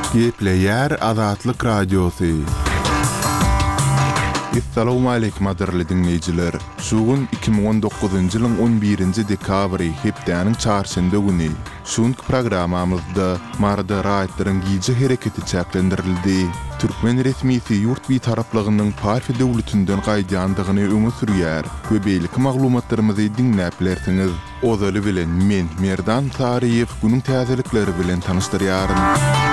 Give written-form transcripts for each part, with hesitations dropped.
Gepleyer Azatlyk Radiosu. Assalamu alaykum adirli dinleyijiler. Şugun 2019-njy ýylyň 11-nji dekabry hepdeniň çarşamba güni. Şuňky programamyzda marda raýatlaryň giýji hereketi çäklendirildi. Türkmen resmisi ýurt taraplygynyň Parfi döwletinden gaýdandygyny öňe sürýär. Köbeýlik maglumatlarymyzy dinläp bilersiňiz. Ozaly bilen men Merdan Tariýew günüň täzelikleri bilen tanystyryaryn.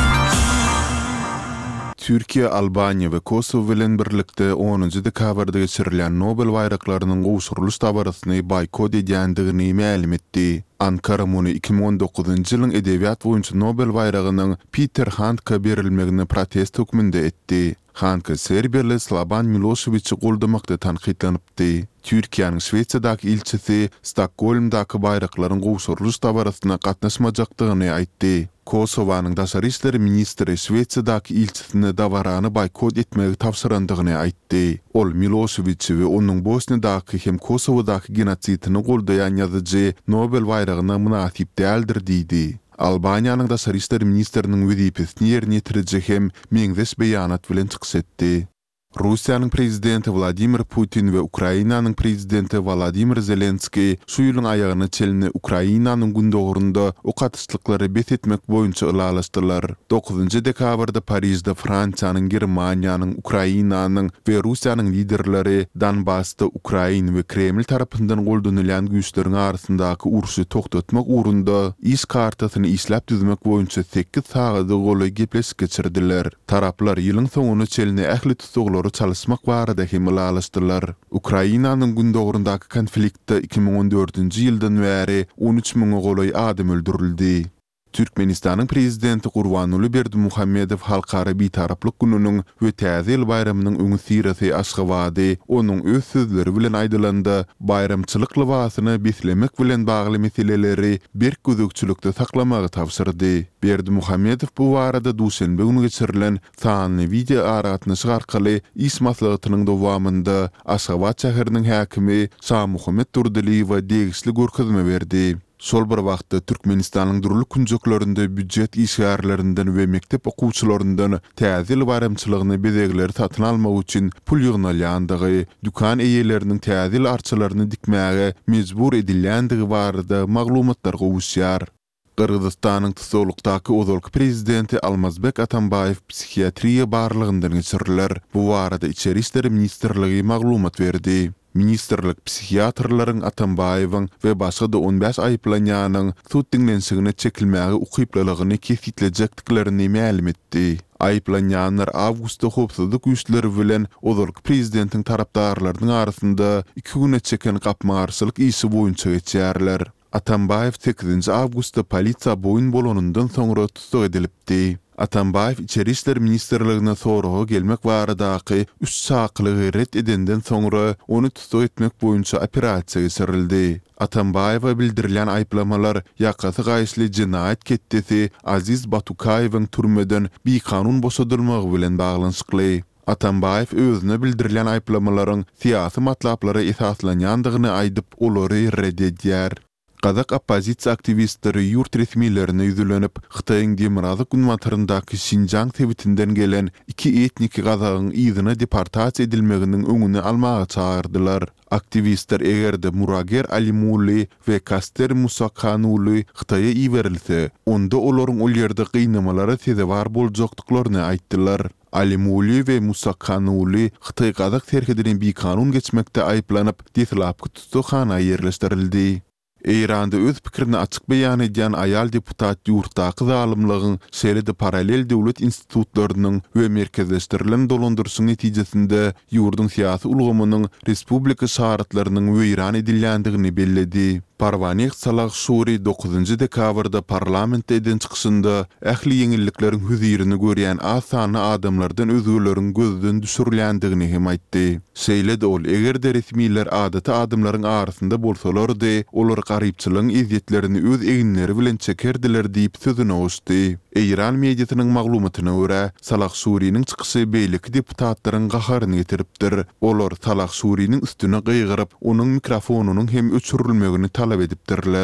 Türkiýe, Albaniýa we Kosow bilen birlikde 10-njy dekabrda geçirilen Nobel bayraklarynyň gowşurylyş tabarasyny boykot edýändigini ma'lum etdi. Ankara muny 2019-njy ýylyň edebiýat boýunça Nobel bayragynyň Peter Handke berilmegini protest hökmünde etdi. Handke Serbiýaly Slobodan Miloševiçi goldamakda tanqidlanypdy. Türkiýanyň Şweýçardaky ilçisi Stokholmdaky bayraklaryň gowşurylyş tabarasyna gatnaşmajakdygyny aýtdy. Kosowanyň daşary işleri ministri Şweýçardaky ilçisini dawarany boykot etmegi tapşyrandygyny aýtdy. Ol Miloševiçi we onuň Bosniýadaky hem Kosowdaky genosidini goldaýan ýazyjy Nobel bayragyna münasip däldir diýdi. Albaniýanyň daşary işleri ministriniň wezipesini ýerine ýetirjek hem meňzeş beýanat bilen çykyş etdi. Russiýanyň prezidenti Vladimir Putin we Ukrainanyň prezidenti Volodymyr Zelenski şu ýylyň aýagyny çelini Ukrainanyň gündogrunda okatışlyklary bet etmek boýunça ılalaşdylar. 9-njy dekabrda Parisde Fransiýanyň, Germaniýanyň, Ukrainanyň we Russiýanyň liderleri Donbassda Ukraina we Kreml tarapyndan goldanılan güýçleriň arasyndaky uruşy toktatmak uğrunda iş kartasyny işläp düzmek boýunça 8 sagada goly gepleşik geçirdiler. Taraplar ýylyň soňuny çelini ähli tutuglar çalışmak barada hem ılalaşdylar. Ukrainanyň gündogrundaky konfliktde 2014-nji ýyldan bäri 13.000 goly adam öldürildi. Türkmenistanyň prezidenti Gurbanuly Berdimuhammedow halkara bitaraplyk gününiň we täze ýyl bayramynyň öňü sirasy aşgabady onuň öz sözleri bilen aýdylanda bayramçylyk libasyny beslemek bilen bagly meseleleri bir gözükçülükde saklamagy tapşyrdy. Berdimuhammedow bu barada duşenbe günü geçirilen sanly video aratnaşy arkaly iş maslahatynyň dowamında Aşgabat şäheriniň häkimi Şah Muhammed Turdyliýewa degişli görkezme berdi. Sol bir wagtda Türkmenistanyň durly kunjuklarynda büdjet işgärlerinden we mektep okuwçylaryndan täze bayramçylygyny bezegleri satyn almak üçin pul ýygnalýandygy, dükan eýeleriniň täze arçylaryny dikmäge mejbur edilýändigi barada maglumatlar gowuşýar. Kırgızstanyň Tuzolukdaky ozalky prezidenti Almazbek Atambayew psihiatriýa barlygyndan geçiriler. Bu barada Içeri işleri ministrligi maglumat berdi. Ministerlik psihiatrlaryň Atambayewyň we başga da 15 aýplanýanyň sud dinlenşigine çekilmäge ukyplalygyny kesitlenjekdiklerini ma'lum etdi. Aýplanýanlar awgustda hopsuzlyk güýçleri bilen ozalky prezidentiň tarapdarlarynyň arasynda 2 güne çeken gapmagarçylyk işi boýunça geçýärler. Atambayew 8-nji awgustda polisiýa boýun bolanyndan soňra tutuk edilipdi. Atambayew İçeri işleri ministrligine soragy gelmek baradaky 3 saklygy ret edenden soňra onu tutuk etmek boýunça operasiýa geçirildi. Atambayewa bildirilen aýplamalar ýakasy gaýşly jinayet ketdesi Aziz Batukayewiň türmeden bir kanun boşadylmagy bilen baglanyşykly. Atambayew özüne bildirilen aýplamalaryň syýasy matlaplara esaslanýandygyny aýdyp olary reddedýär. Kazak opozisiýa aktivistleri ýurt resmiýetlerine ýüzlenip, Hytaýyň Demirazy günmataryndaky Şinjan sebitinden gelen 2 etnik gazagyň ýygyna deportasiýa edilmeginiň öňüni almaga çağırdylar. Aktivistler egerde Murager Alimuli we Kaster Musakhanuly Hytaýa iýerilse, onda olaryň ol ýerde gynamalara sezebar boljakdyklaryny aýtdylar. Alimuli we Musakhanuly Hytaý gazak serhediniň bir kanun geçmekde aýplanyp, deslapky tutuşana ýerleşdirildi. Eýranda öz pikirini açyk beýan edýän aýal deputat ýurtdaky zalymlygyň şeýle-de paralel döwlet institutlarynyň we merkezleşdirilen dolandyrşyň netijesinde ýurdun syýasy ulgamynyň respublika şaratlarynyň weýran edilýändigini belledi. Parvanik Salah Şuri 9-njy dekabrda parlamentde eden çykyşynda ähli ýeňillikleriň hüzirini görýän asany adamlardan özgürleriň gözden düşürilýändigini hem aýtdy. Şeýle-de ol egerde resmiýetler adaty adamlaryň arasynda bolsalar-da olar garypçylygyň eziýetlerini öz eginleri bilen çekerdiler diýip sözüne oşdy. Eýran mediasynyň maglumatyna görä, Salah Şuriň çykyşy beýleki deputatlaryň gaharyny getiripdir. Olar Salah Şuriň üstüne gyýgyryp, onuň mikrofonunyň hem öçürilmegini talap edipdirler.